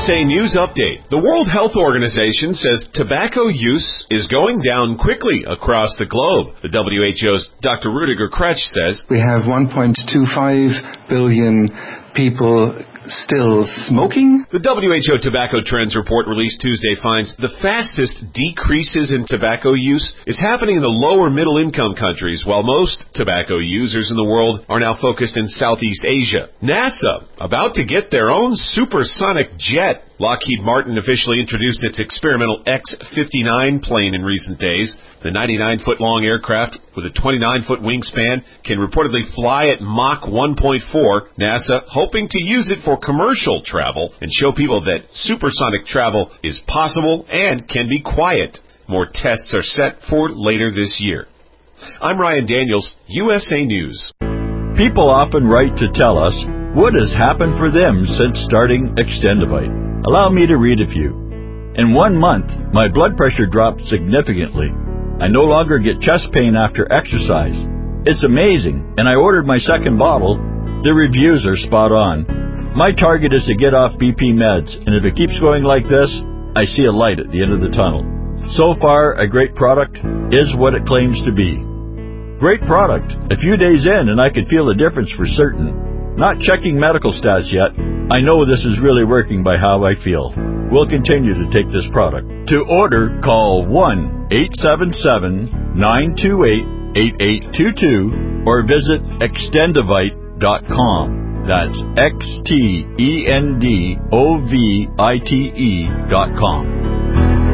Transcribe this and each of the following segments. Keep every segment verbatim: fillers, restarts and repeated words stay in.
S A News Update. The World Health Organization says tobacco use is going down quickly across the globe. The W H O's Doctor Rudiger Kretsch says, we have one point two five billion people still smoking. The W H O Tobacco Trends Report released Tuesday finds the fastest decreases in tobacco use is happening in the lower middle income countries, while most tobacco users in the world are now focused in Southeast Asia. NASA about to get their own supersonic jet. Lockheed Martin officially introduced its experimental X fifty-nine plane in recent days. The ninety-nine foot long aircraft with a twenty-nine foot wingspan can reportedly fly at Mach one point four. NASA hoping to use it for commercial travel and show people that supersonic travel is possible and can be quiet. More tests are set for later this year. I'm Ryan Daniels, U S A News. People often write to tell us what has happened for them since starting Extendivite. Allow me to read a few. In one month, my blood pressure dropped significantly. I no longer get chest pain after exercise. It's amazing, and I ordered my second bottle. The reviews are spot on. My target is to get off B P meds, and if it keeps going like this, I see a light at the end of the tunnel. So far, a great product is what it claims to be. Great product. A few days in, and I could feel the difference for certain. Not checking medical stats yet, I know this is really working by how I feel. We'll continue to take this product. To order, call one eight seven seven, nine two eight, eight eight two two or visit extendivite dot com. That's X T E N D O V I T E dot com.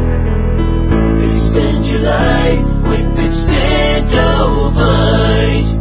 Extend your life with Extendivite.